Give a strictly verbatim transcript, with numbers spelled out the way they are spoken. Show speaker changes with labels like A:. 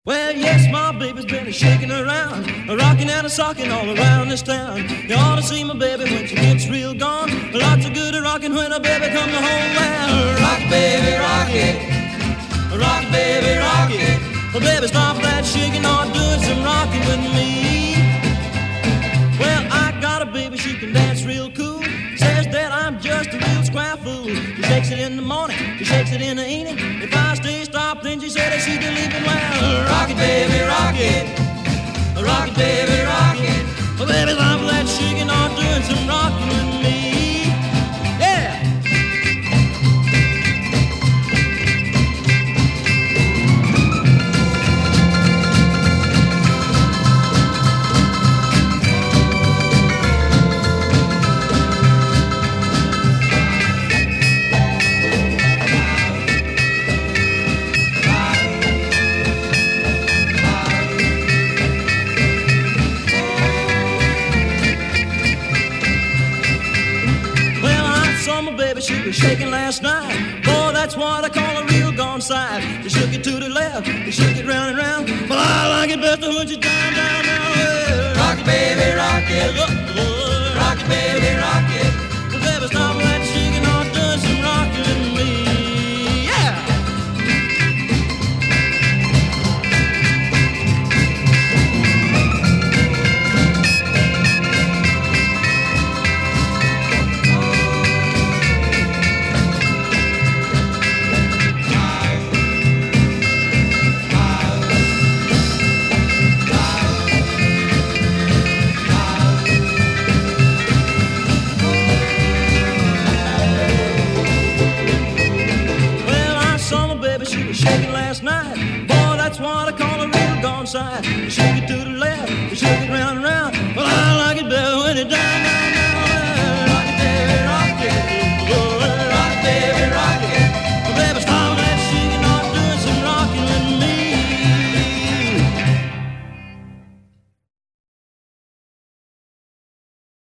A: Well, yes, my baby's been shaking around, a rocking and a socking all around this town. You ought to see my baby when she gets real gone. Lots of good at rocking when a baby comes home. Well, rock it, baby, rock it, rock it, baby, rock it. Well, baby, stop that shaking, or doing some rocking with me. Well, I got a baby, she can dance real cool. Says that I'm just a real square fool. She shakes it in the morning, she shakes it in the evening. If I stay stopped, then she said that she's leaving. Well, rock it, baby, rock it, rock it, baby, rock it. Well, baby, stop that shaking, or doing some rocking with me. Yeah. Baby, she was shaking last night. Boy, that's what I call a real gone side. She shook it to the left, she shook it round and round. But I like it better when she's down, down, down. Well, rock it, baby, rock it. Rock it, baby, rock it. Well, baby, stop that shaking, or doing some rocking with me. Yeah. She was shaking last night. Boy, that's what I call a real gone side. She shook it to the left, she shook it round and round.